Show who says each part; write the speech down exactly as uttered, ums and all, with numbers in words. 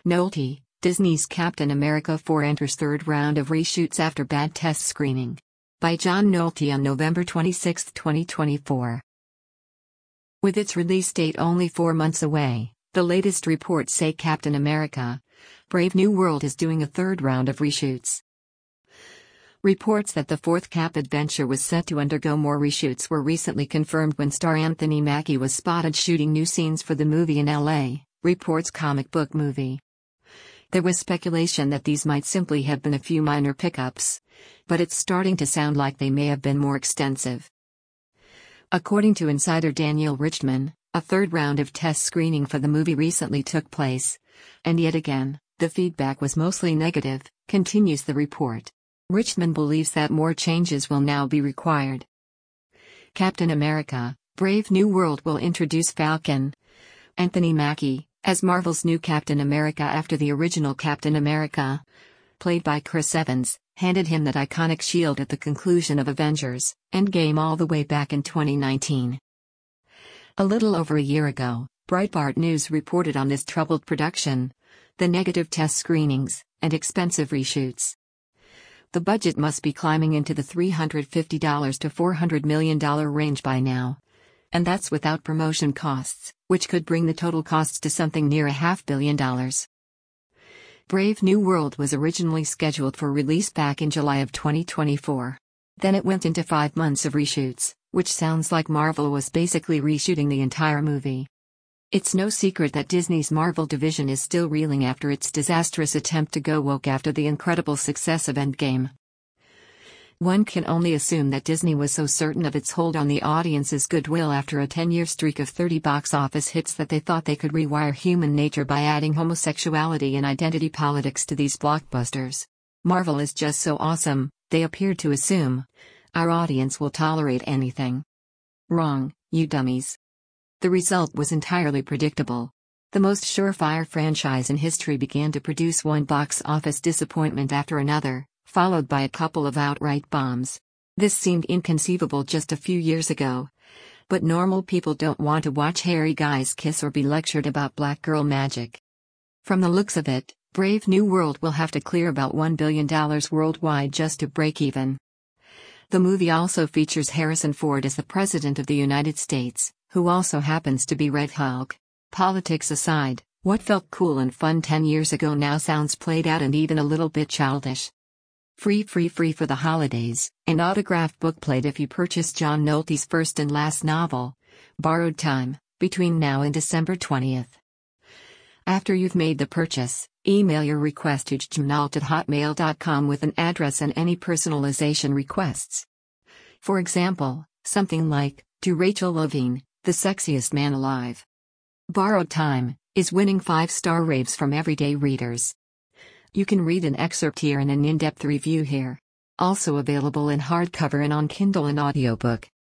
Speaker 1: Nolte, Disney's Captain America four enters third round of reshoots after bad test screening. By John Nolte on November twenty-sixth, twenty twenty-four. With its release date only four months away, the latest reports say Captain America: Brave New World is doing a third round of reshoots. Reports that the fourth Cap adventure was set to undergo more reshoots were recently confirmed when star Anthony Mackie was spotted shooting new scenes for the movie in L A, reports Comic Book Movie. There was speculation that these might simply have been a few minor pickups, but it's starting to sound like they may have been more extensive. According to insider Daniel Richman, a third round of test screening for the movie recently took place, and yet again, the feedback was mostly negative, continues the report. Richman believes that more changes will now be required. Captain America: Brave New World will introduce Falcon Anthony Mackie as Marvel's new Captain America after the original Captain America, played by Chris Evans, handed him that iconic shield at the conclusion of Avengers: Endgame all the way back in twenty nineteen. A little over a year ago, Breitbart News reported on this troubled production, the negative test screenings, and expensive reshoots. The budget must be climbing into the three hundred fifty to four hundred million dollars range by now. And that's without promotion costs, which could bring the total costs to something near a half billion dollars. Brave New World was originally scheduled for release back in July of twenty twenty-four. Then it went into five months of reshoots, which sounds like Marvel was basically reshooting the entire movie. It's no secret that Disney's Marvel division is still reeling after its disastrous attempt to go woke after the incredible success of Endgame. One can only assume that Disney was so certain of its hold on the audience's goodwill after a ten-year streak of thirty box office hits that they thought they could rewire human nature by adding homosexuality and identity politics to these blockbusters. Marvel is just so awesome, they appeared to assume. Our audience will tolerate anything. Wrong, you dummies. The result was entirely predictable. The most surefire franchise in history began to produce one box office disappointment after another, followed by a couple of outright bombs. This seemed inconceivable just a few years ago. But normal people don't want to watch hairy guys kiss or be lectured about black girl magic. From the looks of it, Brave New World will have to clear about one billion dollars worldwide just to break even. The movie also features Harrison Ford as the President of the United States, who also happens to be Red Hulk. Politics aside, what felt cool and fun ten years ago now sounds played out and even a little bit childish. Free free free for the holidays, an autographed bookplate if you purchase John Nolte's first and last novel, Borrowed Time, between now and December twentieth. After you've made the purchase, email your request to jnolt at hotmail dot com with an address and any personalization requests. For example, something like, to Rachel Levine, the sexiest man alive. Borrowed Time is winning five-star raves from everyday readers. You can read an excerpt here and an in-depth review here. Also available in hardcover and on Kindle and audiobook.